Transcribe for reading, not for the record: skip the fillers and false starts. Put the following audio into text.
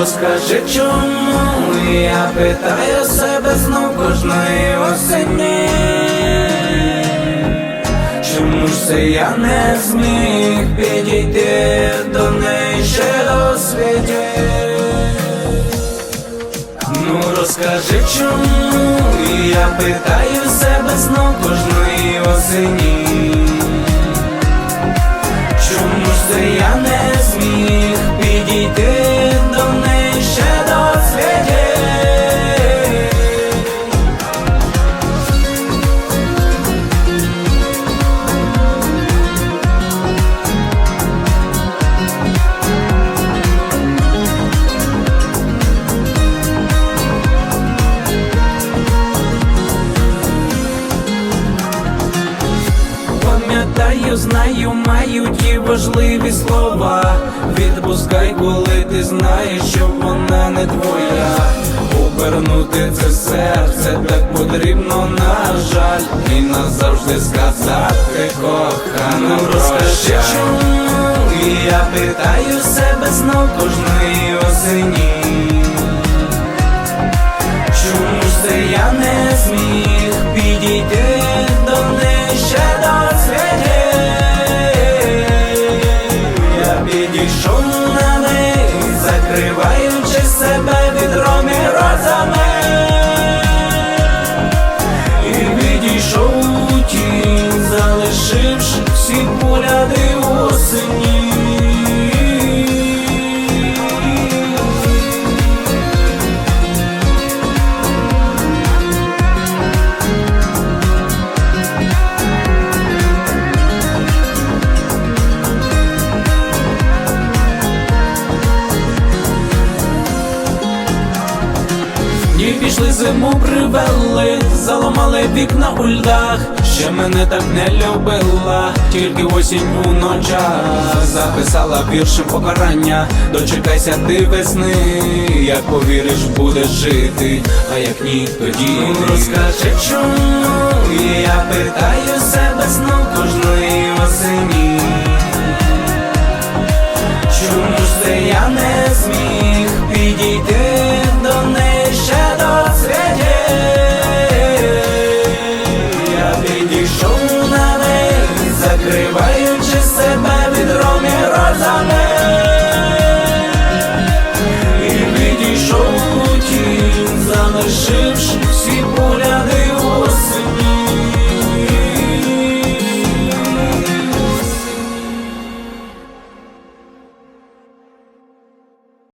розкажи, чому я питаю себе знов кожної осені. Чому ж це я не зміг підійти до неї ще до світі? Ну розкажи, чому я питаю себе знов кожної осені. Чому ж це я не зміг підійти до неї ще до світі? Пам'ятаю, знаю, маю ті важливі слова. Відпускай, коли ти знаєш, що вона не твоя. Обернути це серце так потрібно, на жаль, і назавжди сказати кохана, розкажи, чому я питаю себе знов кожної осені. Чому ж це я не зміг підійти до неї ще до світі? Я підійшов на неї, закриваючи себе відром і розами, і відійшов у тінь, залишивши всі погляди осені. І пішли, зиму привели, заламали вікна у льдах. Ще мене так не любила, тільки осінь у ночах записала віршем покарання. Дочекайся ти весни, як повіриш, будеш жити, а як ні, тоді розкажи, чому я питаю себе знов кожної осені. Чому ж це я не зміг підійти до неї ще до світі? Я підійшов на неї, закриваючи себе відром і розами, і відійшов у тінь, залишивши